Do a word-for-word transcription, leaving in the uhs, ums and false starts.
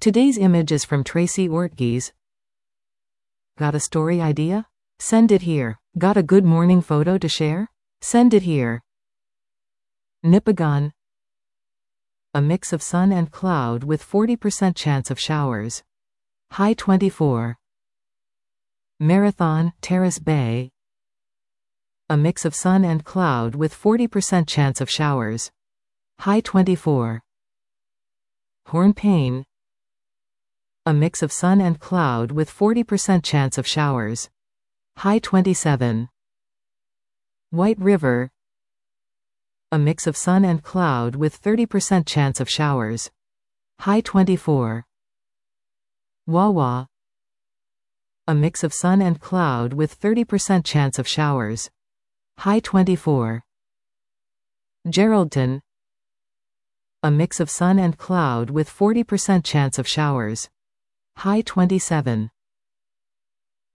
Today's image is from Tracy Ortgies. Got a story idea? Send it here. Got a good morning photo to share? Send it here. Nipigon. A mix of sun and cloud with forty percent chance of showers. High twenty-four. Marathon, Terrace Bay. A mix of sun and cloud with forty percent chance of showers. High twenty-four. Hornpain. A mix of sun and cloud with forty percent chance of showers. High twenty-seven. White River. A mix of sun and cloud with thirty percent chance of showers. High twenty-four. Wawa. A mix of sun and cloud with thirty percent chance of showers. High twenty-four. Geraldton. A mix of sun and cloud with forty percent chance of showers. High twenty-seven.